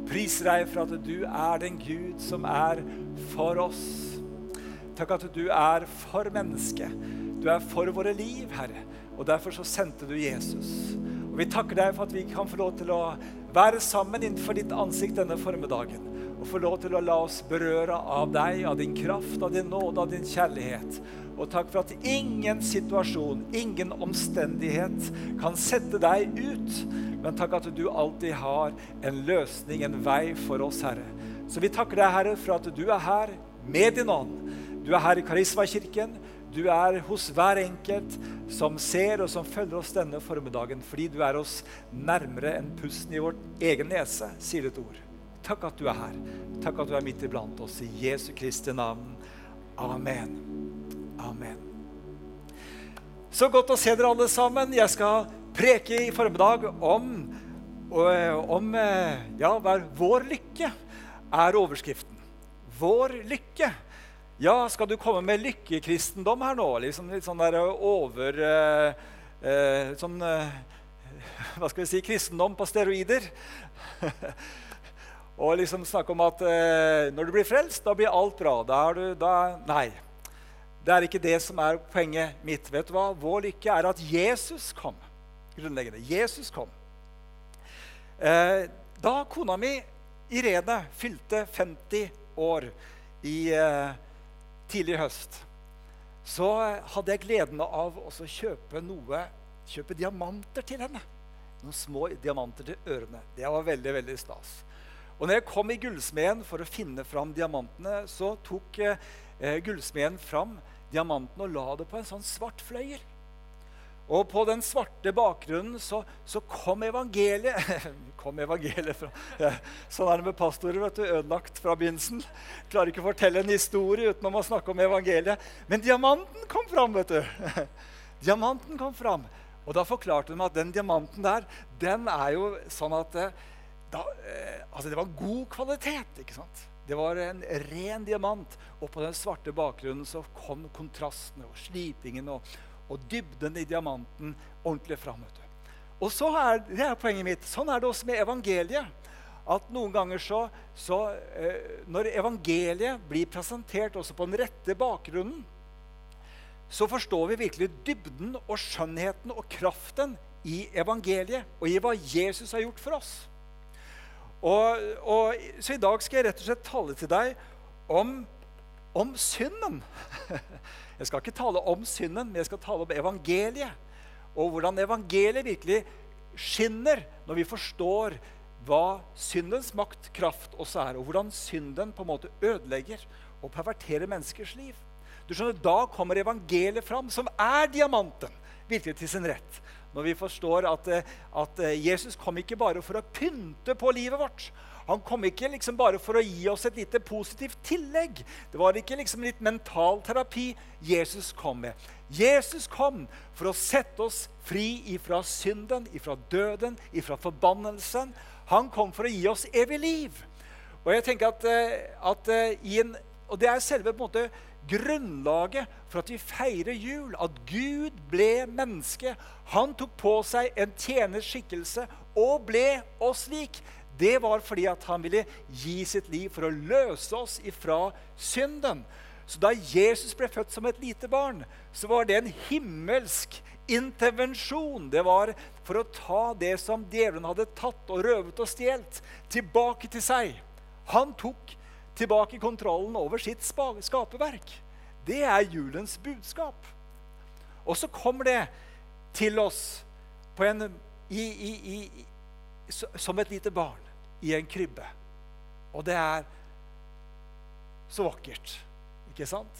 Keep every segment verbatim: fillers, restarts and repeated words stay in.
Priser deg for at du er den Gud som er for oss. Takk at du er for mennesket. Du er for våre liv, Herre. Og derfor så sendte du Jesus. Og vi takker deg for at vi kan få lov til å være sammen innenfor ditt ansikt denne formiddagen. Og få lov til å la oss berøre av deg, av din kraft, av din nåde, av din kjærlighet. Og takk for at ingen situasjon, ingen omstendighet kan sette deg ut. Men takk at du alltid har en løsning, en vei for oss, Herre. Så vi takker deg, Herre, for at du er her med din ånd. Du er her i Karisma-kirken. Du er hos hver enkelt som ser og som følger oss denne formiddagen, fordi du er oss nærmere enn pusten i vårt egen nese, sier ditt ord. Takk at du er her. Takk at du er midt iblant oss i Jesu Kristi navn. Amen. Amen. Så godt å se dere alle sammen. Jeg skal preke i formiddag om, om ja, vår lykke er overskriften. Vår lykke. Ja, skal du komme med lykkekristendom her nå? Liksom litt sånn der over... Eh, eh, sånn, eh, hva skal vi si? Kristendom på steroider. Og liksom snakke om at eh, når du blir frelst, da blir alt bra. Da er du... Da, nei, det er ikke det som er poenget mitt. Vet du hva? Vår lykke er at Jesus kom. Grunnleggende. Jesus kom. Eh, da kona mi, Irene, fylte femti år i... Eh, tidlig i høst, så hadde jeg gleden av å kjøpe noe, kjøpe diamanter til henne. Noen små diamanter til ørene. Det var veldig, veldig stas. Og når jeg kom i gullsmeden for å finne fram diamantene, så tok eh, gullsmeden fram diamanten og la det på en sånn svart fløyel. Og på den svarte bakgrunnen så, så kom evangeliet. kom evangeliet fra. Ja, sånn er det med pastorer, vet du, ødelagt fra begynnelsen. Klarer ikke å fortelle en historie uten å snakke om evangeliet. Men diamanten kom fram, vet du. Diamanten kom fram. Og da forklarte de at den diamanten der, den er jo sånn at da, eh, altså det var god kvalitet, ikke sant? Det var en ren diamant, og på den svarte bakgrunnen så kom kontrastene og slipingen og og dybden i diamanten ordentlig frem. Og så er, det er poenget mitt, sånn er det også med evangeliet. At noen ganger så, så eh, når evangeliet blir presentert også på den rette bakgrunnen, så forstår vi virkelig dybden og skjønnheten og kraften i evangeliet, og i hva Jesus har gjort for oss. Og, og, så i dag skal jeg rett og slett tale til deg om, om synden. Jeg skal ikke tale om synden, men jeg skal tale om evangeliet. Og hvordan evangeliet virkelig skinner når vi forstår hva syndens makt, kraft også er. Og hvordan synden på en måte ødelegger og perverterer menneskers liv. Du skjønner, da kommer evangeliet fram, som er diamanten, virkelig til sin rett. Når vi forstår at, at Jesus kom ikke bare for å pynte på livet vårt. Han kom ikke liksom bare for å gi oss et lite positivt tillegg. Det var ikke liksom litt mental terapi Jesus kom med. Jesus kom for å sette oss fri ifra synden, ifra døden, ifra forbannelsen. Han kom for å gi oss evig liv. Og jeg tenker at, at i en, og det er selve på en måte grunnlaget for at vi feirer jul, at Gud ble menneske. Han tok på seg en tjeners skikkelse og ble oss lik. Det var fordi at han ville gi sitt liv for å løse oss ifra synden. Så da Jesus ble født som et lite barn, så var det en himmelsk intervensjon. Det var for å ta det som djevelen hadde tatt og røvet og stjelt, tilbake til seg. Han tok tilbake kontrollen over sitt skaperverk. Det er julens budskap. Og så kommer det til oss på en, i, i, i, som et lite barn i en krybbe. Og det er så vakkert, ikke sant?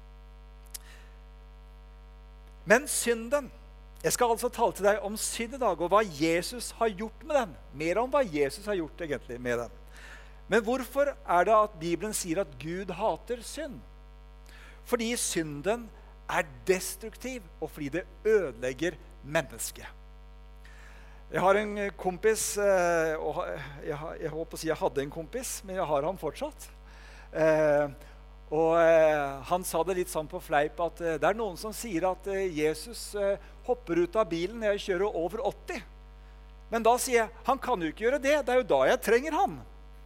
Men synden, jeg skal altså tale til deg om synd i dag, og hva Jesus har gjort med den. Mer om hva Jesus har gjort egentlig med den. Men hvorfor er det at Bibelen sier at Gud hater synd? Fordi synden er destruktiv, og fordi det ødelegger mennesket. Jeg har en kompis, og jeg, jeg håper å si jeg hadde en kompis, men jeg har han fortsatt. Og han sa det litt sånn på fleip at det er noen som sier at Jesus hopper ut av bilen når jeg kjører over åtti. Men da sier jeg, han kan jo ikke gjøre det, det er jo da jeg trenger han.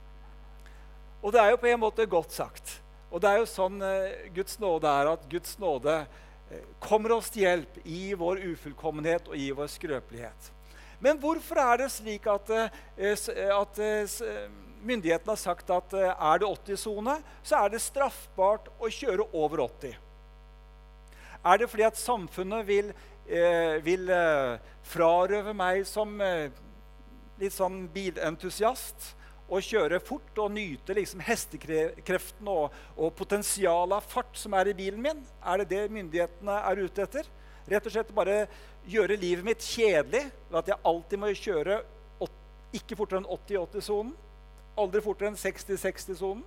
Og det er jo på en måte godt sagt. Og det er jo sånn eh, Guds nåde er, at Guds nåde eh, kommer oss til hjelp i vår ufullkommenhet og i vår skrøpelighet. Men hvorfor er det slik at, eh, at eh, myndighetene har sagt at eh, er det åtti-sone, så er det straffbart å kjøre over åtti? Er det fordi at samfunnet vil, eh, vil eh, frarøve meg som eh, litt sånn bilentusiast og kjøre fort og nyte liksom hestekreften og, og potensialet av fart som er i bilen min? Er det det myndighetene er ute etter? Rett og slett bare gjøre livet mitt kjedelig ved at jeg alltid må kjøre ikke fortere enn åtti-åtti-sonen, aldri fortere enn seksti-seksti-sonen.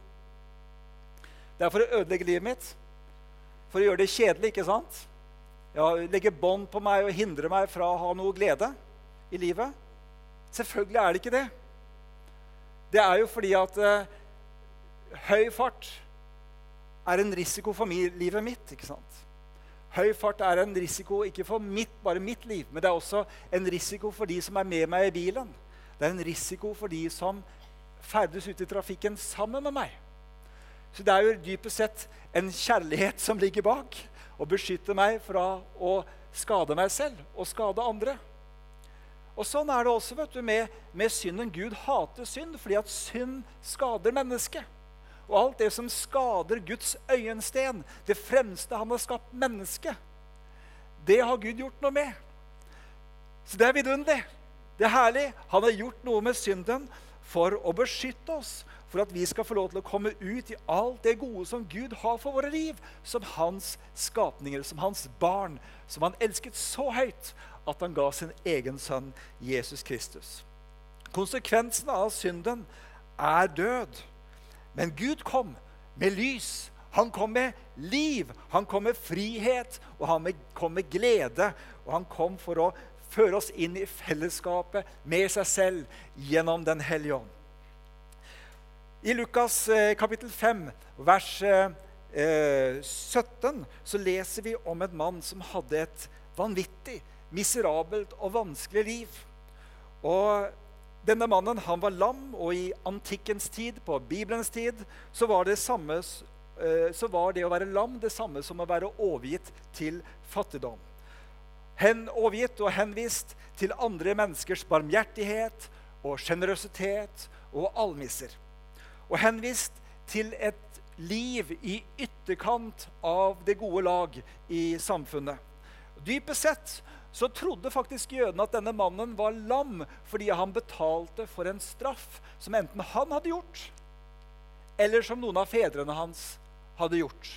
Det er for å ødelegge livet mitt. For å gjøre det kjedelig, ikke sant? Ja, legge bånd på meg og hindre meg fra å ha noe glede i livet. Selvfølgelig er det ikke det. Det er jo fordi at eh, høy fart er en risiko for mi, livet mitt, ikke sant? Høy fart er en risiko ikke for mitt, bare mitt liv, men det er også en risiko for de som er med meg i bilen. Det er en risiko for de som ferdes ute i trafikken sammen med meg. Så det er jo dypest sett en kjærlighet som ligger bak, og beskytter meg fra å skade meg selv og skade andre. Og sånn er det også, vet du, med, med synden. Gud hater synd, fordi at synd skader mennesket. Og alt det som skader Guds øyensten, det fremste han har skapt mennesket, det har Gud gjort noe med. Så det er vidunderlig. Det er herlig. Han har gjort noe med synden for å beskytte oss, for at vi skal få lov til å komme ut i alt det gode som Gud har for våre liv, som hans skapninger, som hans barn, som han elsket så høyt at han ga sin egen sønn, Jesus Kristus. Konsekvensen av synden er død. Men Gud kom med lys, han kom med liv, han kom med frihet, og han kom med glede, og han kom for å føre oss inn i fellesskapet med seg selv gjennom den hellige ånd. I Lukas eh, kapittel fem, vers eh, sytten, så leser vi om en mann som hadde et vanvittig, miserabelt og vanskelig liv. Og denne mannen, han var lam, og i antikkens tid, på Bibelens tid, så var det, samme, eh, så var det å være lam det samme som å være overgitt til fattigdom. Hen, overgitt og henvist til andre menneskers barmhjertighet og generøsitet og almisser. Og henvist til et liv i ytterkant av det gode lag i samfunnet. Dypest sett så trodde faktisk jødene at denne mannen var lam fordi han betalte for en straff som enten han hadde gjort, eller som noen av fedrene hans hadde gjort.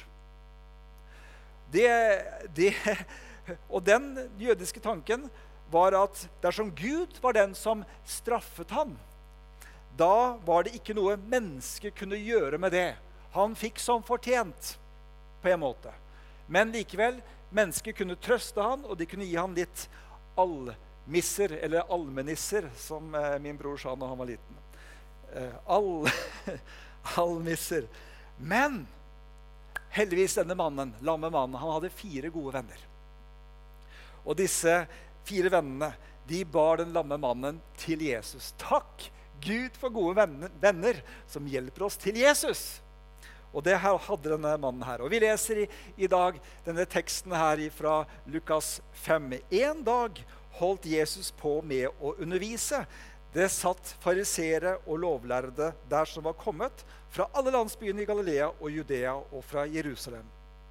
Det, det, og den jødiske tanken var at dersom Gud var den som straffet han, da var det ikke noe menneske kunne gjøre med det. Han fikk som fortjent, på en måte. Men likevel, mennesker kunne trøste han, og de kunne gi han litt allmisser, eller allmennisser, som eh, min bror sa når han var liten. Eh, all, allmisser. Men, heldigvis denne mannen, lamme mannen, han hadde fire gode venner. Og disse fire vennene, de bar den lamme mannen til Jesus. Takk! Gud for gode venner, venner som hjelper oss til Jesus. Og det her hadde denne mannen her. Og vi leser i, i dag denne teksten her fra Lukas fem. En dag holdt Jesus på med å undervise. Det satt farisere og lovlærde der som var kommet fra alle landsbyene i Galilea og Judea og fra Jerusalem.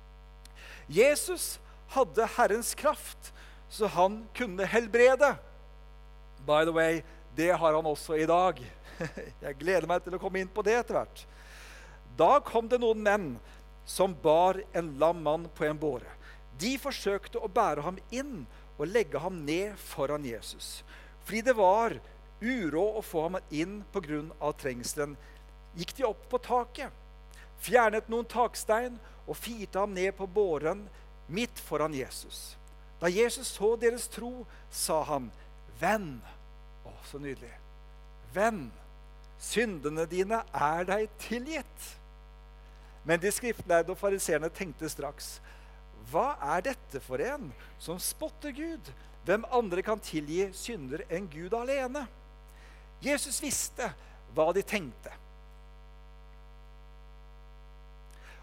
Jesus hadde Herrens kraft, så han kunne helbrede. By the way, det har han også i dag. Jeg gleder meg til å komme inn på det etter hvert. Da kom det noen menn som bar en lam mann på en båre. De forsøkte å bære ham inn og legge ham ned foran Jesus. Fordi det var uråd å få ham inn på grunn av trengselen, gikk de opp på taket, fjernet noen takstein og firte ham ned på båren midt foran Jesus. Da Jesus så deres tro, sa han, venn, å, så nydelig. Venn, syndene dine er deg tilgitt. Men de skriftlærde og fariserene tenkte straks, hva er dette for en som spotter Gud? Hvem andre kan tilgi synder enn Gud alene? Jesus visste hva de tenkte.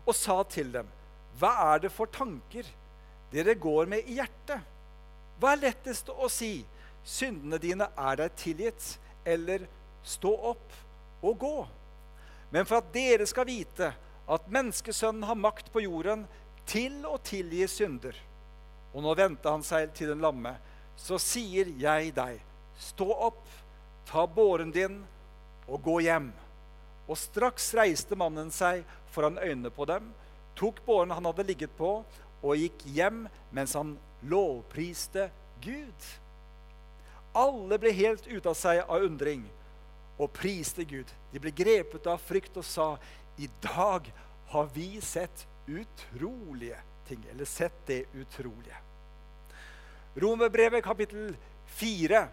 og sa til dem, hva er det for tanker dere går med i hjertet? Hva er lettest å si? Syndene dine er deg tilgitt, eller stå opp og gå. Men for at dere skal vite at menneskesønnen har makt på jorden til å tilgi synder. Og nå vendte han seg til den lamme. Så sier jeg deg, stå opp, ta båren din og gå hjem. Og straks reiste mannen seg foran øynene på dem, tok båren han hadde ligget på, og gikk hjem mens han lovpriste Gud. Alle ble helt ut av seg av undring og priste Gud. De ble grepet av frykt og sa, i dag har vi sett utrolige ting, eller sett det utrolige. Romerbrevet kapittel fire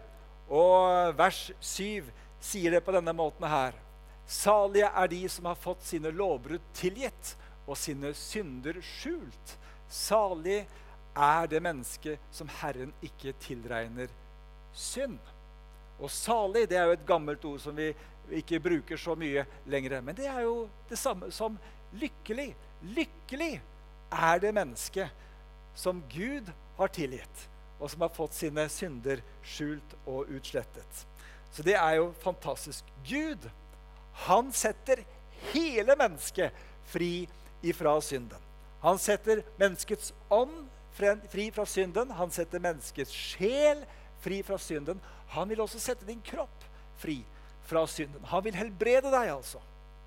og vers syv sier det på denne måten her. Salige er de som har fått sine lovbrudd tilgitt og sine synder skjult. Salig er det menneske som Herren ikke tilregner synd. Og salig, det er jo et gammelt ord som vi ikke bruker så mye lenger. Men det er jo det samme som lykkelig. Lykkelig er det menneske som Gud har tilgitt, og som har fått sine synder skjult og utslettet. Så det er jo fantastisk. Gud, han setter hele mennesket fri ifra synden. Han setter menneskets ånd fri fra synden. Han setter menneskets sjel fri fra synden. Han vil også sette din kropp fri fra synden. Han vil helbrede deg altså.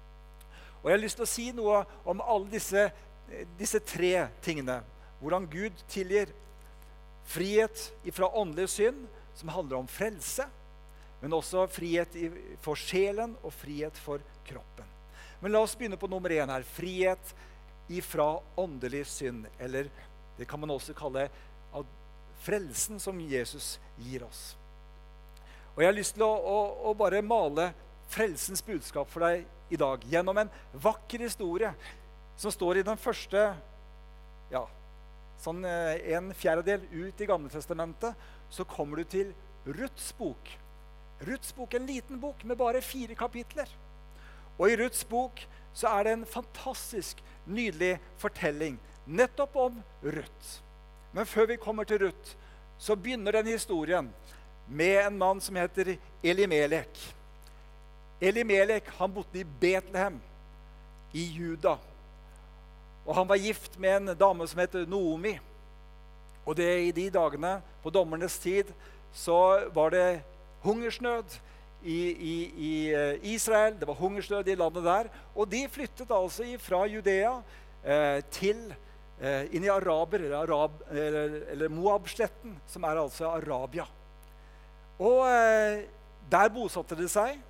Og jeg har lyst til å si noe om alle disse, disse tre tingene. Hvordan Gud tilgir frihet fra åndelig synd, som handler om frelse, men også frihet for sjelen og frihet for kroppen. Men la oss begynne på nummer én her. Frihet fra åndelig synd, eller det kan man også kalle frelsen som Jesus gir oss. Og jeg har lyst til å, å, å bare male frelsens budskap for deg i dag, gjennom en vakker historie som står i den første, ja, sånn en fjerdedel ut i Gamle Testamentet, så kommer du til Ruths bok. Ruths bok, en liten bok med bare fire kapitler. Og i Ruths bok så er det en fantastisk, nydelig fortelling, nettopp om Ruth. Men før vi kommer til Ruth, så begynner den historien med en mann som heter Elimelek. Elimelek, han bodde i Betlehem, i Juda. Og han var gift med en dame som heter Naomi. Og det i de dagene, på dommernes tid, så var det hungersnød i, i, i Israel. Det var hungersnød i landet der. Og de flyttet altså fra Judea eh, til eh, inn i Araber, eller, Arab, eller, eller Moab-sletten, som er altså Arabia. Og eh, der bosatte de seg.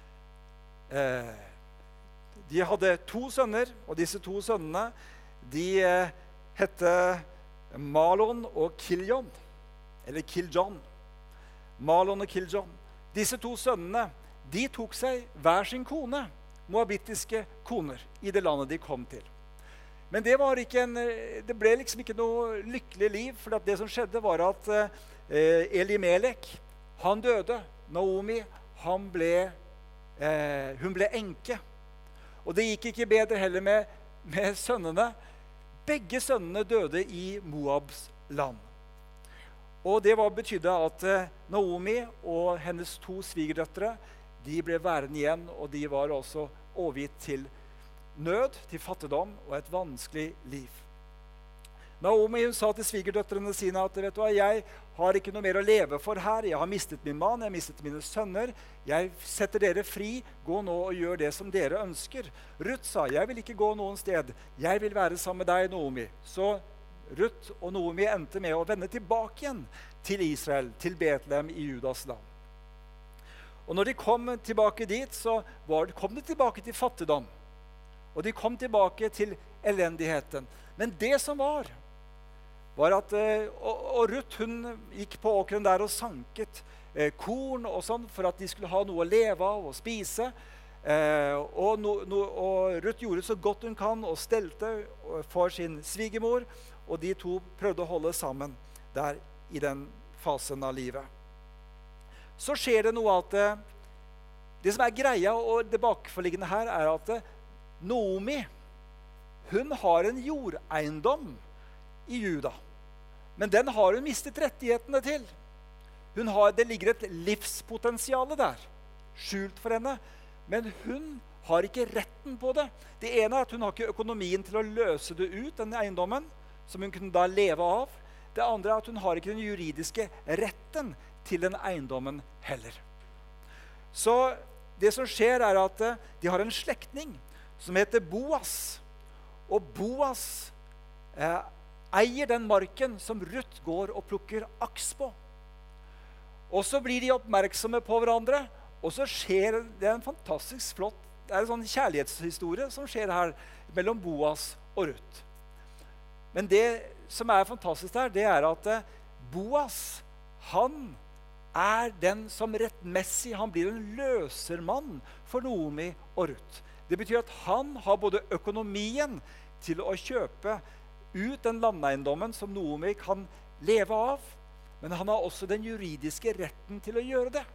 Eh, de hadde to sønner, og disse to sønnene, de eh, hette Malon og Kiljon, eller Kiljon. Malon og Kiljon. Disse to sønnene, de tok seg hver sin kone, moabittiske koner, i det landet de kom til. Men det, var ikke en, det ble liksom ikke noe lykkelig liv, for det som skjedde var at eh, Elimelek, han døde. Naomi, han ble, eh, hun ble enke. Og det gikk ikke bedre heller med, med sønnene. Begge sønnene døde i Moabs land. Og det var, betydde at eh, Naomi og hennes to svigerdøtre, de ble værende igjen, og de var også overgitt til nød, til fattigdom og et vanskelig liv. Naomi, hun sa til svigerdøtrene sine at vet du hva, jeg har ikke noe mer å leve for her. Jeg har mistet min mann, jeg har mistet mine sønner. Jeg setter dere fri. Gå nå og gjør det som dere ønsker. Ruth sa, jeg vil ikke gå noen sted. Jeg vil være sammen med deg, Naomi. Så Ruth og Naomi endte med å vende tilbake igjen til Israel, til Betlehem i Judas land. Og når de kom tilbake dit, så var, kom de tilbake til fattigdom. Og de kom tilbake til elendigheten. Men det som var, var at og, og Ruth, hun gikk på åkeren der og sanket eh, korn og sånn, for at de skulle ha noe å leve av og spise. Eh, og, no, no, og Ruth gjorde så godt hun kan og stelte for sin svigermor, og de to prøvde å holde sammen der i den fasen av livet. Så skjer det noe at det som er greia og det bakforliggende her er at Naomi, hun har en jordeiendom i Juda. Men den har hun mistet rettighetene til. Hun har, det ligger et livspotensiale der, skjult for henne. Men hun har ikke retten på det. Det ene er at hun har ikke økonomien til å løse det ut, den eiendommen, som hun kunne da leve av. Det andre er at hun har ikke den juridiske retten til den eiendommen heller. Så det som skjer er at de har en slektning som heter Boas. Og Boas eh, eier den marken som Ruth går og plukker aks på. Og så blir de oppmerksomme på hverandre, og så skjer det en fantastisk flott, det er en sånn kjærlighetshistorie som skjer her mellom Boas og Ruth. Men det som er fantastisk her, det er at Boas, han er den som rettmessig, han blir en løsermann for Naomi og Ruth. Det betyr at han har både økonomien til å kjøpe ut den landeiendommen som Naomi kan leve av, men han har også den juridiske retten til å gjøre det.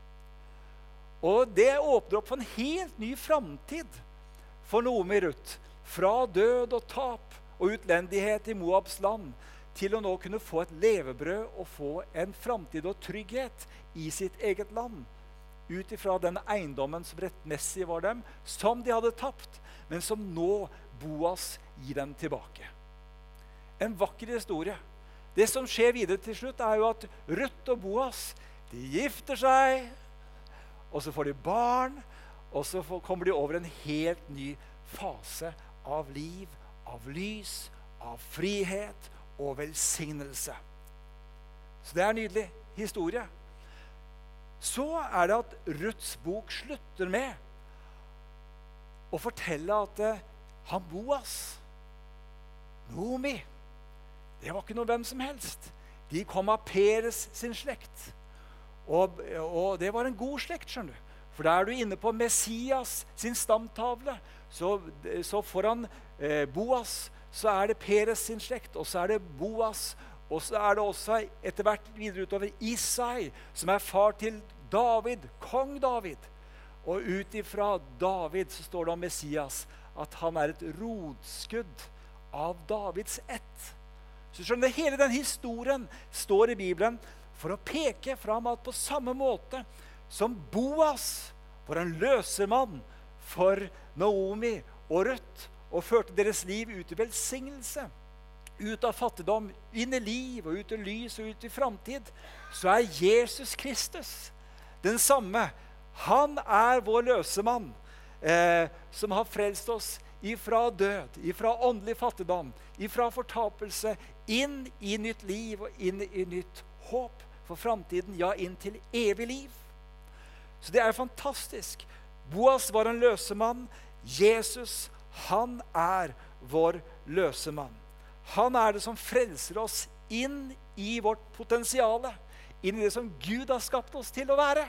Og det åpner opp for en helt ny framtid for Naomi og Ruth, fra død og tap og utlendighet i Moabs land, til å nå kunne få et levebrød og få en framtid og trygghet i sitt eget land, ut ifra den eiendommen som rettmessig var dem, som de hadde tapt, men som nå Boas gir dem tilbake. En vakker historie. Det som skjer videre til slutt er jo at Ruth og Boas, de gifter seg, og så får de barn, og så får, kommer de over en helt ny fase av liv, av lys, av frihet og velsignelse. Så det er en nydelig historie. Så er det at Ruths bok slutter med å fortelle at eh, han Boas, Naomi, det var ikke noe hvem som helst. De kom av Peres sin slekt. Og, og det var en god slekt, skjønner du. For da er du inne på Messias sin stamtavle. Så, så foran eh, Boas, så er det Peres sin slekt, og så er det Boas, og så er det også etter hvert videre utover Isai, som er far til David, kong David. Og ut ifra David så står det om Messias at han er et rodskudd av Davids ett. Så skjønner du, hele den historien står i Bibelen for å peke fram at på samme måte som Boas var en løsemann for Naomi og Ruth, og førte deres liv ut i velsignelse, ut av fattigdom, inn i liv og ut i lys og ut i framtid, så er Jesus Kristus den samme. Han er vår løsemann, eh, som har frelst oss ifra død, ifra åndelig fattigdom, ifra fortapelse, inn i nytt liv og inn i nytt håp for framtiden, ja, inn til evig liv. Så det er fantastisk. Boas var en løsemann. Jesus, han er vår løsemann. Han er det som frelser oss inn i vårt potensiale, inn i det som Gud har skapt oss til å være.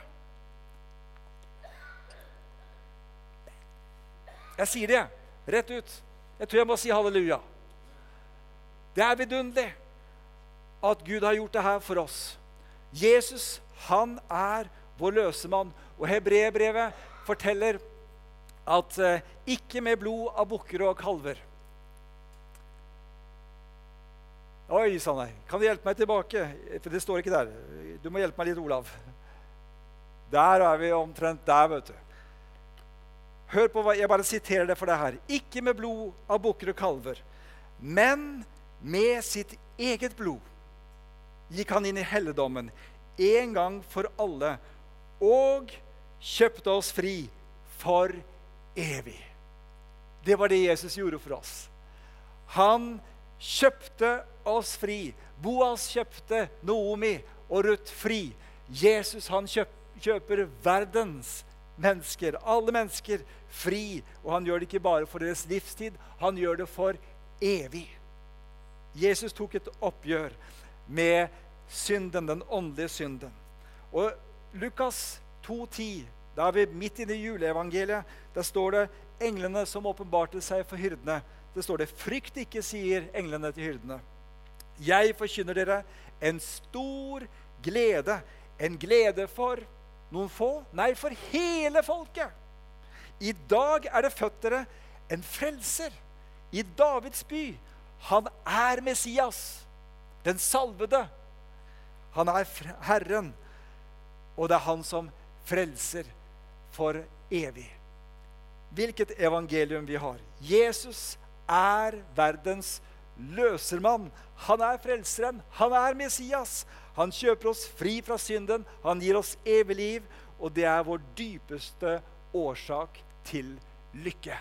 Jeg sier det rett ut. Jeg tror jeg må si halleluja. Det er vidunderlig at Gud har gjort det her for oss. Jesus, han er vår løsemann. Og Hebreerbrevet forteller at eh, ikke med blod av bukker og kalver. Oi, Sanne, kan du hjelpe meg tilbake? For det står ikke der. Du må hjelpe meg litt, Olav. Der er vi omtrent der, vet du. Hør på hva, jeg bare siterer det for deg her. Ikke med blod av bukker og kalver, men med sitt eget blod gikk han inn i helligdommen en gang for alle, og kjøpte oss fri for evig. Det var det Jesus gjorde for oss. Han kjøpte oss fri. Boas kjøpte Naomi og Ruth fri. Jesus, han kjøp, kjøper verdens mennesker, alle mennesker, fri. Og han gjør det ikke bare for deres livstid, han gjør det for evig. Jesus tok et oppgjør med synden, den åndelige synden. Og Lukas to ti, da er vi midt inne i juleevangeliet, der står det englene som åpenbarte seg for hyrdene. Det står det, frykt ikke, sier englene til hyrdene. Jeg forkynner dere en stor glede, en glede for noen få, nei, for hele folket. I dag er det født dere en frelser i Davids by. Han er Messias, den salvede. Han er Herren, og det er han som frelser for evig. Hvilket evangelium vi har. Jesus er verdens løsermann. Han er frelseren, han er Messias. Han kjøper oss fri fra synden, han gir oss evig liv, og det er vår dypeste årsak til lykke.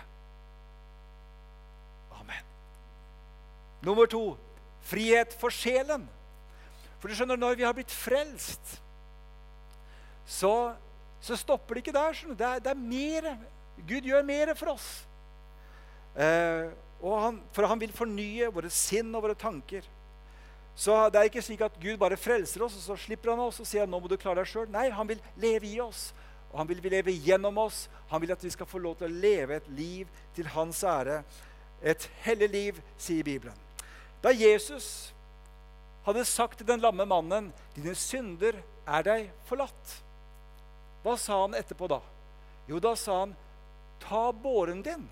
Amen. Nummer to, frihet for sjelen. For du skjønner, når vi har blitt frelst, så, så stopper det ikke der. Skjønner. Det, er, det er mer. Gud gjør mer for oss. Eh, og han, for han vil fornye våre sinn og våre tanker. Så det er ikke slik at Gud bare frelser oss, og så slipper han oss og sier, nå må du klare deg selv. Nei, han vil leve i oss, og han vil leve gjennom oss. Han vil at vi skal få lov til å leve et liv til hans ære. Et hellig liv, sier Bibelen. Da Jesus hadde sagt til den lamme mannen, dine synder er deg forlatt. Hva sa han etterpå da? Jo, da sa han, ta båren din.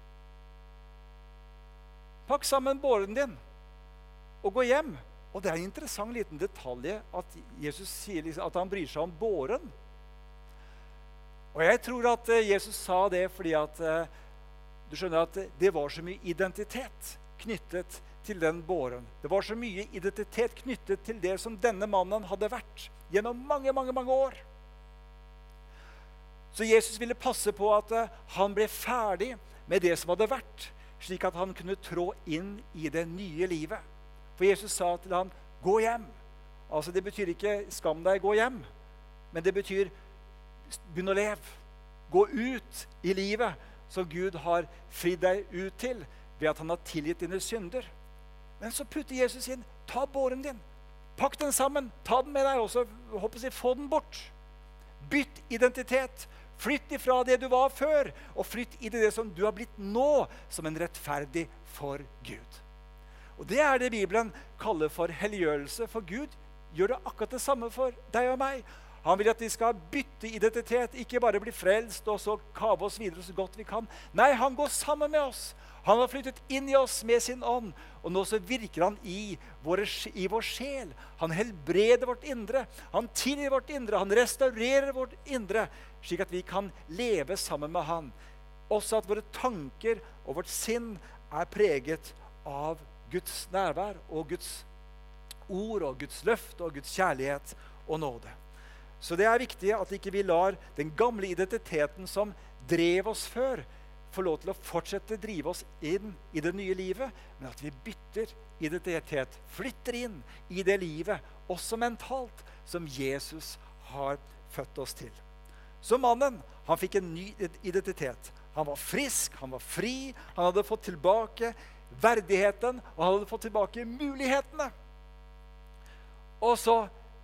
Pakk sammen båren din, og gå hjem. Og det er en interessant liten detalj at Jesus sier liksom at han bryr seg om båren. Og jeg tror at Jesus sa det fordi at du skjønner at det var så mye identitet knyttet til den båren. Det var så mye identitet knyttet til det som denne mannen hadde vært gjennom mange, mange, mange år. Så Jesus ville passe på at han ble ferdig med det som hadde vært, slik at han kunne trå inn i det nye livet. For Jesus sa til ham, gå hjem. Altså det betyr ikke skam deg, gå hjem. Men det betyr begynn å leve. Gå ut i livet som Gud har fridd deg ut til ved at han har tilgitt dine synder. Men så putter Jesus inn, ta båren din. Pakk den sammen, ta den med deg og så håper jeg, få den bort. Bytt identitet. Flytt ifra det du var før, og flytt i det som du har blitt nå, som en rettferdig for Gud. Og det er det Bibelen kaller for helliggjørelse, for Gud gjør det akkurat det samme for deg og meg. Han vil at vi skal bytte identitet, ikke bare bli frelst og så kave oss videre så godt vi kan. Nei, han går sammen med oss. Han har flyttet inn i oss med sin ånd, og nå så virker han i, våre, i vår sjel. Han helbreder vårt indre, han tilgir vårt indre, han restaurerer vårt indre, slik at vi kan leve sammen med han. Også at våre tanker og vårt sinn er preget av Guds nærvær og Guds ord og Guds løfte og Guds kjærlighet og nåde. Så det er viktig at ikke vi lar den gamle identiteten som drev oss før, få lov til å fortsette drive oss inn i det nye livet, men at vi bytter identitet, flytter inn i det livet, også mentalt, som Jesus har født oss til. Så mannen, han fikk en ny identitet. Han var frisk, han var fri, han hadde fått tilbake verdigheten, og han hadde fått tilbake mulighetene. Og så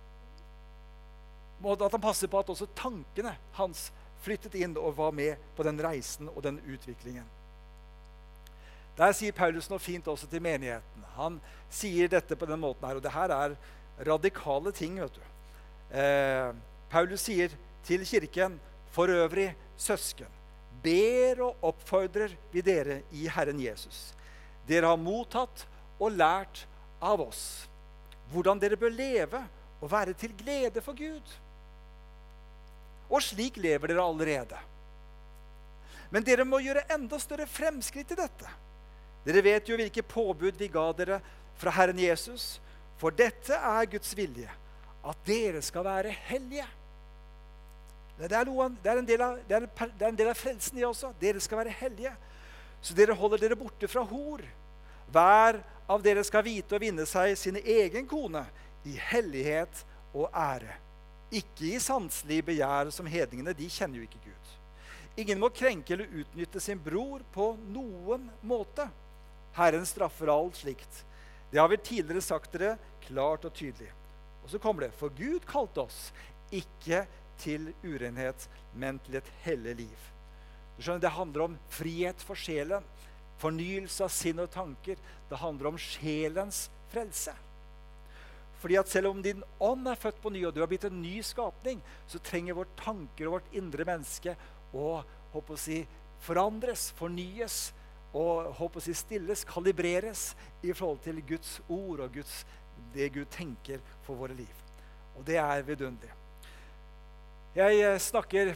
måtte han passe på at også tankene hans flyttet inn og var med på den reisen og den utviklingen. Der sier Paulus noe fint også til menigheten. Han sier dette på den måten her, og det her er radikale ting, vet du. Eh, Paulus sier til kirken, for øvrig søsken, ber og oppfordrer vi dere i Herren Jesus. Dere har mottatt og lært av oss, hvordan dere bør leve og være til glede for Gud. Og slik lever dere allerede. Men dere må gjøre enda større fremskritt i dette. Dere vet jo hvilke påbud vi ga dere fra Herren Jesus, for dette er Guds vilje, at dere skal være hellige. Det er, noen, det er, en, del av, det er, det er en del av frelsen i også. Dere skal være hellige. Så dere holder dere borte fra hor. Hver av dere skal vite og vinne seg sin egen kone i hellighet og ære. Ikke i sanselig begjær som hedningene, de kjenner jo ikke Gud. Ingen må krenke eller utnytte sin bror på noen måte. Herren straffer alt slikt. Det har vi tidligere sagt dere klart og tydelig. Og så kommer det, for Gud kalte oss ikke til urenhet, men til et hellig liv. Du skjønner, det handler om frihet for sjelen, fornyelse av sinn og tanker. Det handler om sjelens frelse. Fordi at selv om din ånd er født på ny, og du har blitt en ny skapning, så trenger vårt tanker og vårt indre menneske å, håper å si, forandres, fornyes, og håper å si stilles, kalibreres i forhold til Guds ord og Guds, det Gud tenker for våre liv. Og det er vidunderlig. Jeg snakker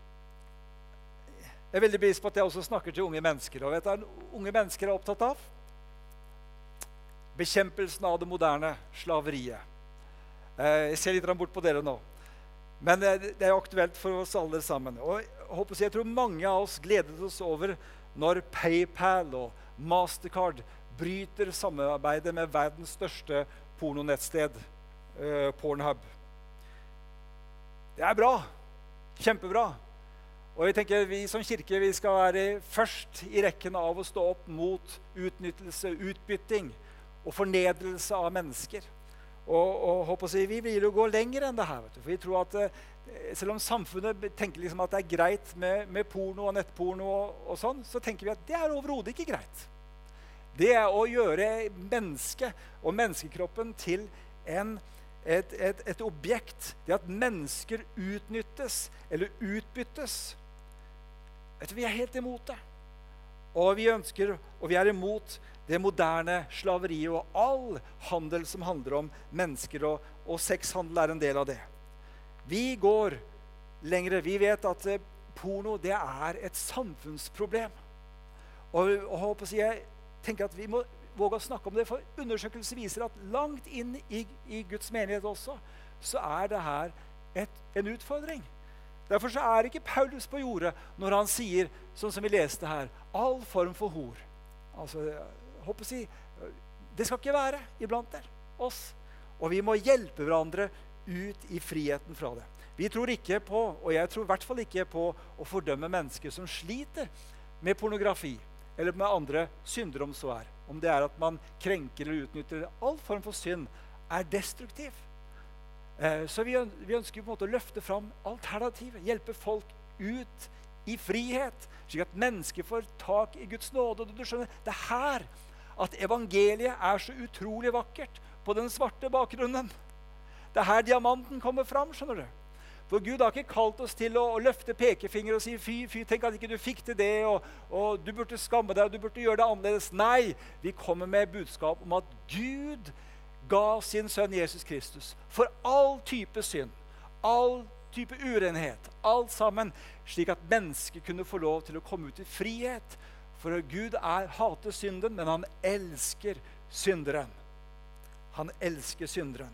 Jeg er veldig bevisst på at jeg også snakker til unge mennesker. Og vet du hva unge mennesker er opptatt av? Bekjempelsen av det moderne slaveriet. Jeg ser litt bort på dere nå. Men det er aktuelt for oss alle sammen. Og jeg, håper, jeg tror mange av oss gledet oss over når PayPal og Mastercard bryter samarbeidet med verdens største pornonettsted, Pornhub. Det er bra. Kjempebra. Og jeg tenker vi som kirke vi skal være først i rekken av å stå opp mot utnyttelse, utbytting og fornedrelse av mennesker. Og, og håper å si, vi vil jo gå lenger enn det her. Vet du. For vi tror at selv om samfunnet tenker liksom at det er greit med, med porno og nettporno og, og sånn, så tenker vi at det er overhodet ikke greit. Det er å gjøre mennesket og menneskekroppen til en Et, et, et objekt, det at mennesker utnyttes eller utbyttes. Vet du, vi er helt imot det. Og vi ønsker, og vi er imot det moderne slaveriet og all handel som handler om mennesker, og, og sexhandel er en del av det. Vi går lengre. Vi vet at porno, det er et samfunnsproblem. Og, og håper jeg tenker at vi må våge å snakke om det, for undersøkelser viser at langt inn i, i Guds menighet også, så er det her et, en utfordring. Derfor så er ikke Paulus på jordet når han sier, sånn som vi leste her, all form for hor. Altså, jeg håper å si, det skal ikke være iblant der, oss. Og vi må hjelpe hverandre ut i friheten fra det. Vi tror ikke på, og jeg tror i hvert fall ikke på, å fordømme mennesker som sliter med pornografi, eller med andre synder om så er. Om det er at man krenker eller utnytter, all form for synd er destruktiv. Eh, så vi, vi ønsker på en måte å løfte fram alternativet, hjelpe folk ut i frihet, slik at mennesker får tak i Guds nåde. Og du skjønner, det er her at evangeliet er så utrolig vakkert på den svarte bakgrunnen. Det er her diamanten kommer fram, skjønner du. For Gud har ikke kalt oss til å, å løfte pekefinger og si, fy, fy, tenk at ikke du fikk til det, og, og du burde skamme deg, og du burde gjøre det annerledes. Nei, vi kommer med budskap om at Gud ga sin sønn Jesus Kristus for all type synd, all type urenhet, alt sammen, slik at mennesker kunne få lov til å komme ut i frihet. For Gud er, hater synden, men han elsker synderen. Han elsker synderen.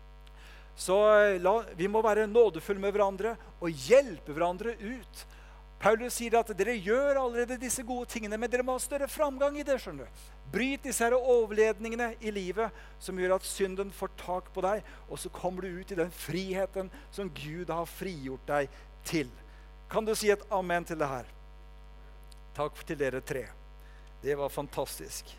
Så la, vi må være nådefulle med hverandre og hjelpe hverandre ut. Paulus sier at dere gjør allerede disse gode tingene, men dere må ha større framgang i det, skjønner du. Bryt disse her overledningene i livet som gjør at synden får tak på deg, og så kommer du ut i den friheten som Gud har frigjort deg til. Kan du si et amen til det her? Takk til dere tre. Det var fantastisk.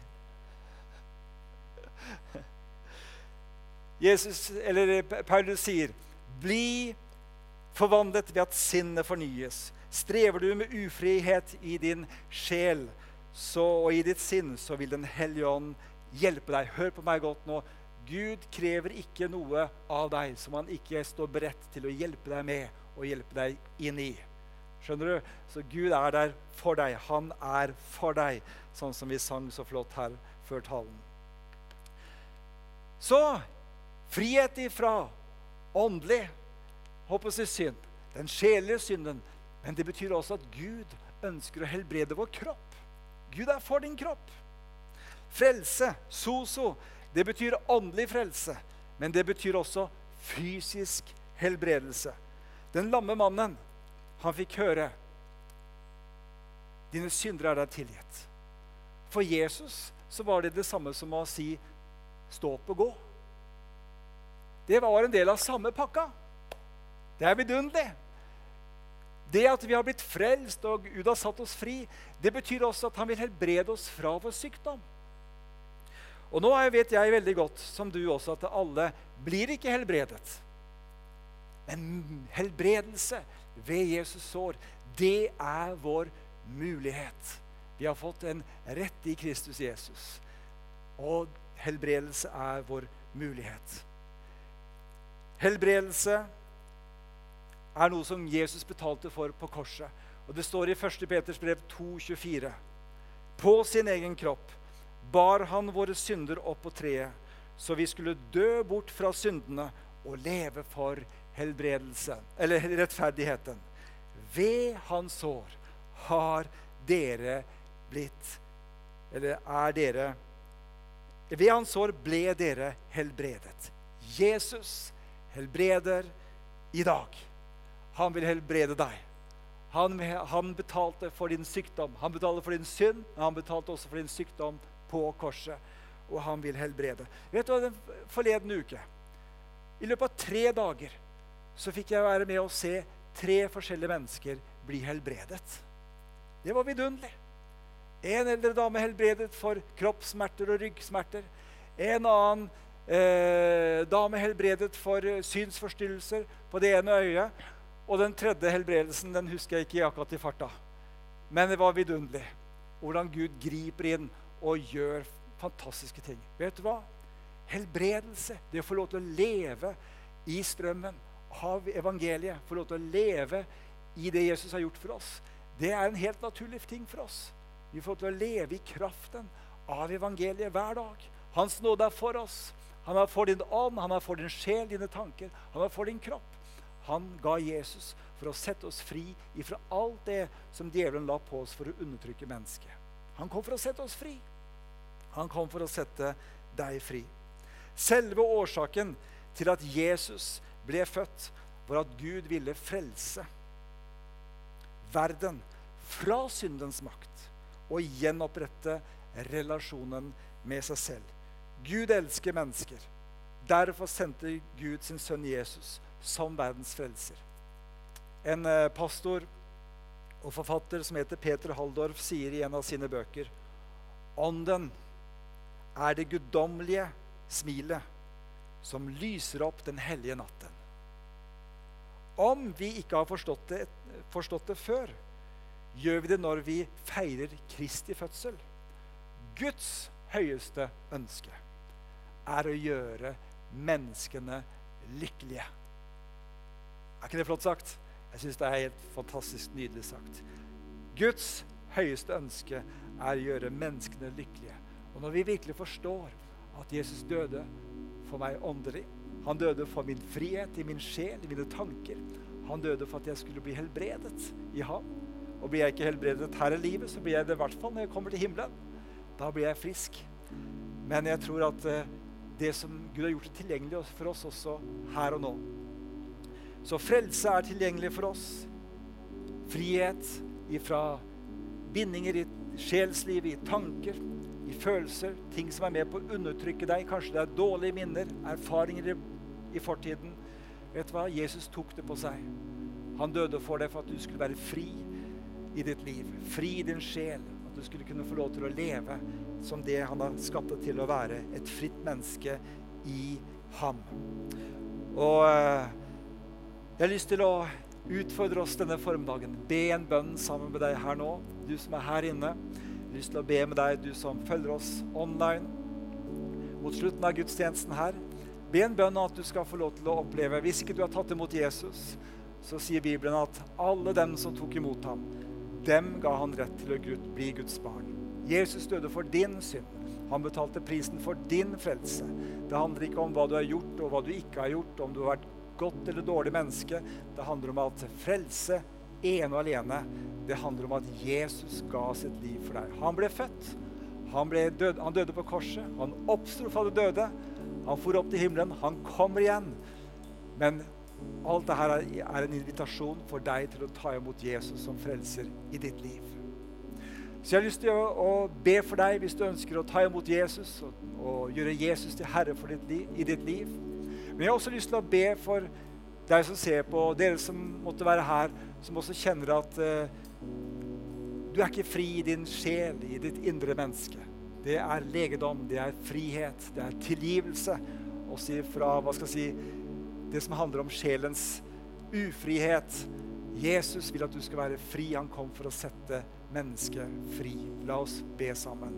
Jesus, eller Paulus sier, bli forvandlet ved at sinnet fornyes. Strever du med ufrihet i din sjel så, og i ditt sinn, så vil den hellige ånd hjelpe deg. Hør på meg godt nå. Gud krever ikke noe av deg som han ikke står beredt til å hjelpe deg med og hjelpe deg inn i. Skjønner du? Så Gud er der for deg. Han er for deg, sånn som vi sang så flott her før talen. Så frihet ifra åndelig, håper jeg synd, den sjelelige synden, men det betyr også at Gud ønsker å helbrede vår kropp. Gud er for din kropp. Frelse, soso, det betyr åndelig frelse, men det betyr også fysisk helbredelse. Den lamme mannen, han fikk høre, dine syndere er deg tilgitt. For Jesus så var det det samme som å si, stå opp og gå. Det var en del av samme pakka. Det er vidunderlig. Det at vi har blitt frelst og Gud har satt oss fri, det betyr også at han vil helbrede oss fra vår sykdom. Og nå vet jeg veldig godt, som du også, at alle blir ikke helbredet. Men helbredelse ved Jesus sår, det er vår mulighet. Vi har fått en rett i Kristus Jesus. Og helbredelse er vår mulighet. Helbredelse er noe som Jesus betalte for på korset. Og det står i første Peters brev to tjuefire. På sin egen kropp bar han våre synder opp på treet, så vi skulle dø bort fra syndene og leve for helbredelse, eller rettferdigheten. Ved hans sår har dere blitt, eller er dere, ved hans sår ble dere helbredet. Jesus helbreder i dag. Han vil helbrede deg. Han, han betalte for din sykdom. Han betalte for din synd, men han betalte også for din sykdom på korset. Og han vil helbrede. Vet du hva, den forleden uke, i løpet av tre dager, så fikk jeg være med å se tre forskjellige mennesker bli helbredet. Det var vidunderlig. En eldre dame helbredet for kroppssmerter og ryggsmerter. En annen eh, dame helbredet for synsforstyrrelser på det ene øyet. Og den tredje helbredelsen, den husker jeg ikke akkurat i farta. Men det var vidunderlig. Hvordan Gud griper inn og gjør fantastiske ting. Vet du hva? Helbredelse, det å få lov til å leve i strømmen av evangeliet, få lov til å leve i det Jesus har gjort for oss, det er en helt naturlig ting for oss. Vi får lov til å leve i kraften av evangeliet hver dag. Hans nåde er for oss. Han er for din ånd, han er for din sjel, dine tanker. Han er for din kropp. Han ga Jesus for å sette oss fri ifra alt det som djevelen la på oss for å undertrykke mennesket. Han kom for å sette oss fri. Han kom for å sette deg fri. Selve årsaken til at Jesus ble født, var at Gud ville frelse verden fra syndens makt og gjenopprette relasjonen med seg selv. Gud elsker mennesker. Derfor sendte Gud sin sønn Jesus som verdens frelser. En pastor og forfatter som heter Peter Halldorf sier i en av sine bøker: Ånden er det guddommelige smilet som lyser opp den hellige natten. Om vi ikke har forstått det, forstått det før, gjør vi det når vi feirer Kristi fødsel. Guds høyeste ønske er å gjøre menneskene lykkelige. Er ikke det flott sagt? Jeg synes det er helt fantastisk nydelig sagt. Guds høyeste ønske er å gjøre menneskene lykkelige. Og når vi virkelig forstår at Jesus døde for meg åndelig, han døde for min frihet, i min sjel, i mine tanker. Han døde for at jeg skulle bli helbredet i ham. Og blir jeg ikke helbredet her i livet, så blir jeg det i hvert fall når jeg kommer til himmelen. Da blir jeg frisk. Men jeg tror at uh, det som Gud har gjort tilgjengelig for oss også her og nå. Så frelse er tilgjengelig for oss. Frihet ifra bindinger i sjelsliv, i tanker, i følelser, ting som er med på å undertrykke deg. Kanskje det er dårlige minner, erfaringer i, i fortiden. Vet du hva? Jesus tok det på seg. Han døde for deg for at du skulle være fri i ditt liv, fri i din sjel, at du skulle kunne få lov til å leve som det han har skapt deg til å være, et fritt menneske i ham. Og eh, jeg har lyst til å utfordre oss denne formdagen, be en bønn sammen med deg her nå, du som er her inne. Jeg har lyst til å be med deg, du som følger oss online, mot slutten av gudstjenesten her. Be en bønn at du skal få lov til å oppleve, hvis ikke du har tatt imot Jesus, så sier Bibelen at alle dem som tok imot ham, dem ga han rett til å bli Guds barn. Jesus døde for din synd. Han betalte prisen for din frelse. Det handler ikke om hva du har gjort og hva du ikke har gjort, om du har vært godt eller dårlig menneske. Det handler om at frelse, ene og alene, det handler om at Jesus ga sitt liv for deg. Han ble født. Han, ble død, han døde på korset. Han oppstod fra det døde. Han for opp til himmelen. Han kommer igjen. Men alt dette er en invitasjon for deg til å ta imot Jesus som frelser i ditt liv. Så jeg har lyst til å, å be for deg hvis du ønsker å ta imot Jesus og, og gjøre Jesus til herre for ditt liv, i ditt liv. Men jeg har også lyst til å be for deg som ser på, og dere som måtte være her, som også kjenner at uh, du er ikke fri i din sjel, i ditt indre menneske. Det er legedom, det er frihet, det er tilgivelse. Også fra, hva skal jeg si, det som handler om sjelens ufrihet. Jesus vil at du skal være fri. Han kom for å sette mennesket fri. La oss be sammen.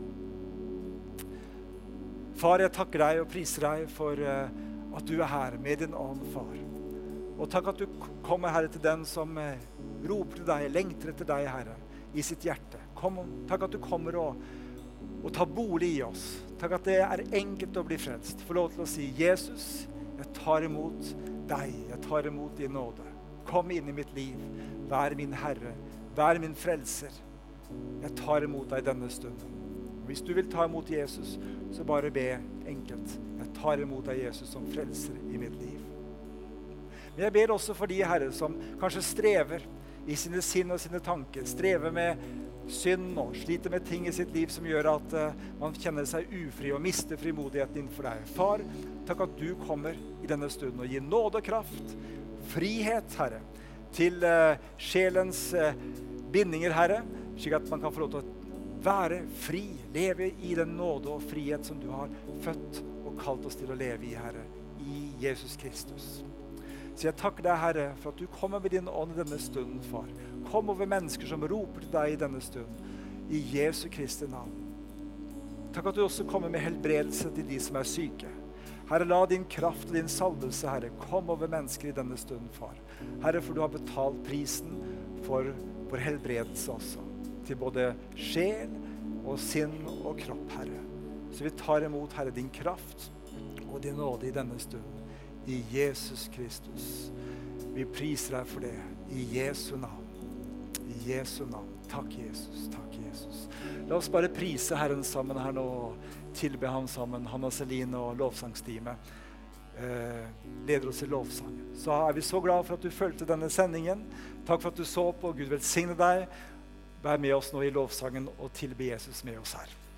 Far, jeg takker deg og priser deg for uh, at du er her med din ånd, far. Og takk at du kommer, Herre, til den som uh, roper til deg, lengter etter deg, Herre, i sitt hjerte. Kom, takk at du kommer og, og tar bolig i oss. Takk at det er enkelt å bli frelst. Få lov til å si, Jesus, jeg tar imot deg. Jeg tar imot din nåde. Kom inn i mitt liv. Vær min Herre. Vær min frelser. Jeg tar imot deg denne stunden. Hvis du vil ta imot Jesus, så bare be enkelt. Jeg tar imot deg, Jesus, som frelser i mitt liv. Men jeg ber også for de, Herre, som kanskje strever i sine sinn og sine tanker, strever med synd og sliter med ting i sitt liv som gjør at uh, man kjenner seg ufri og mister frimodigheten innenfor deg. Far, takk at du kommer i denne stunden og gir nåde og kraft, frihet, Herre, til uh, sjelens uh, bindinger, Herre, slik at man kan få lov til å være fri, leve i den nåde og frihet som du har født og kalt oss til å leve i, Herre, i Jesus Kristus. Så jeg takker deg, Herre, for at du kommer med din ånd i denne stunden, far. Kom over mennesker som roper til deg i denne stunden, i Jesu Kristi navn. Takk at du også kommer med helbredelse til de som er syke. Herre, la din kraft og din salvelse, Herre, komme over mennesker i denne stunden, far. Herre, for du har betalt prisen for vår helbredelse også, til både sjel og sinn og kropp, Herre. Så vi tar imot, Herre, din kraft og din nåde i denne stunden. I Jesus Kristus. Vi priser deg for det. I Jesu navn. I Jesu navn. Takk, Jesus. Takk, Jesus. La oss bare prise Herren sammen her nå, og tilbe ham sammen. Hanna Celine og lovsangstime eh, leder oss i lovsang. Så er vi så glad for at du følte denne sendingen. Takk for at du så på. Gud velsigne deg. Vær med oss nå i lovsangen og tilbe Jesus med oss her.